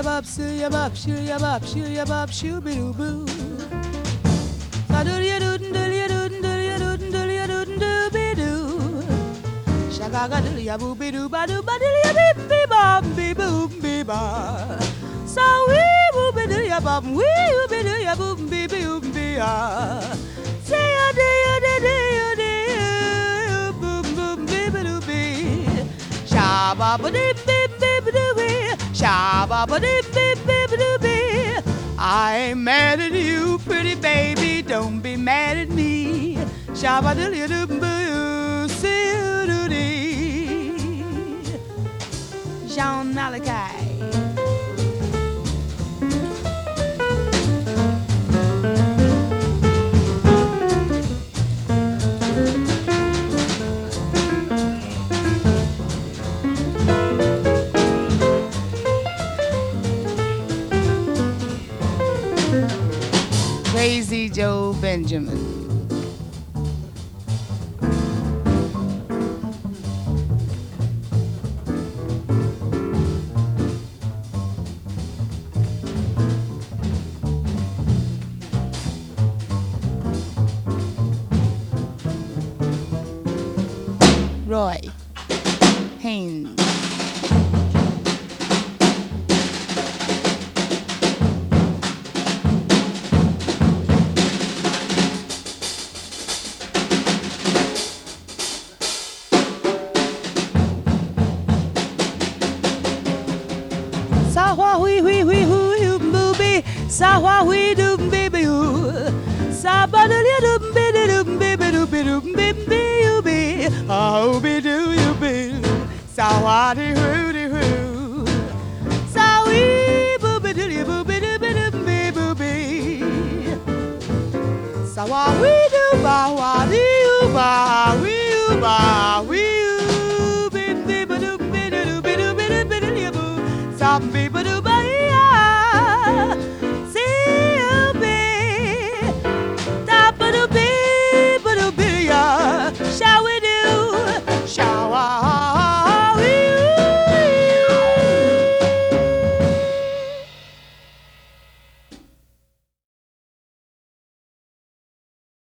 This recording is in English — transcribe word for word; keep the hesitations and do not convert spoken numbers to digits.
bop, shoo ya bop, shoo ya bop, shoo ya bop, shoo be doo boo. Sa doo ya doo doo ya doo doo ya doo doo ya doo doo be doo. Shaka ga doo ya boo be doo ba doo ba doo ya be be bop be boo be ba. So wee boo be doo ya bop wee you be doo ya boo be be be ah. Say ya dee ya dee dee ya dee boom boom be be doo be. Sha ba ba dee be be be doo be. Sha ba ba dee be be be doo be. I ain't mad at you, pretty baby. Don't be mad at me. Sha ba doo ya doo boo. See you doo dee. Jean Malachi. Crazy Joe Benjamin. Roy Haynes. Sa hua hui hui hui hui booby, sa hua hui doom baby hoo, sa ba da da doom baby doom baby doom baby doom baby you be, ah be do you be, sa hua di hoo di hoo, sa wee booby do you booby do be doom baby booby, sa hua wee do ba hua di you ba wee you ba wee you be be ba doom be do be do be do be do you boo. Some people do.